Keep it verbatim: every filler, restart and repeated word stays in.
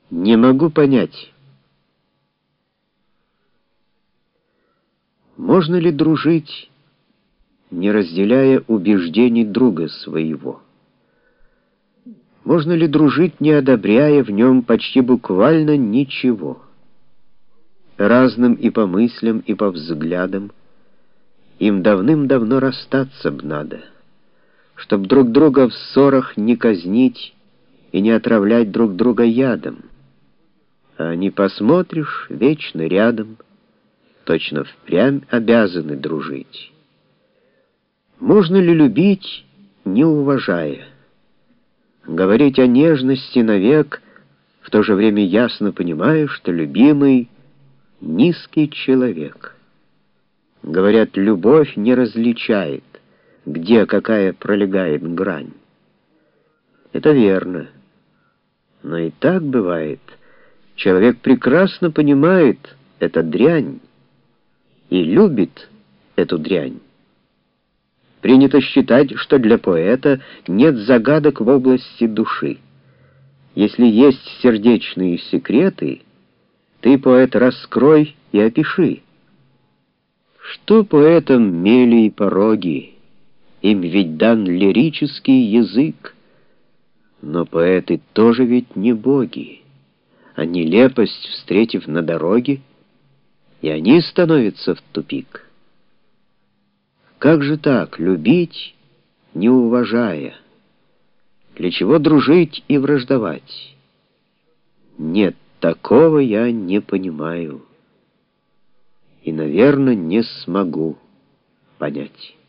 Не могу понять, можно ли дружить, не разделяя убеждений друга своего? Можно ли дружить, не одобряя в нем почти буквально ничего? Разным и по мыслям, и по взглядам, им давным-давно расстаться б надо, чтоб друг друга в ссорах не казнить и не отравлять друг друга ядом. А не посмотришь, вечно рядом, точно впрямь обязаны дружить. Можно ли любить, не уважая? Говорить о нежности навек, в то же время ясно понимая, что любимый — низкий человек. Говорят, любовь не различает, где какая пролегает грань. Это верно. Но и так бывает. Человек прекрасно понимает эту дрянь и любит эту дрянь. Принято считать, что для поэта нет загадок в области души. Если есть сердечные секреты, ты, поэт, раскрой и опиши. Что поэтам мели и пороги? Им ведь дан лирический язык. Но поэты тоже ведь не боги. А нелепость, встретив на дороге, и они становятся в тупик. Как же так, любить, не уважая? Для чего дружить и враждовать? Нет, такого я не понимаю. И, наверное, не смогу понять.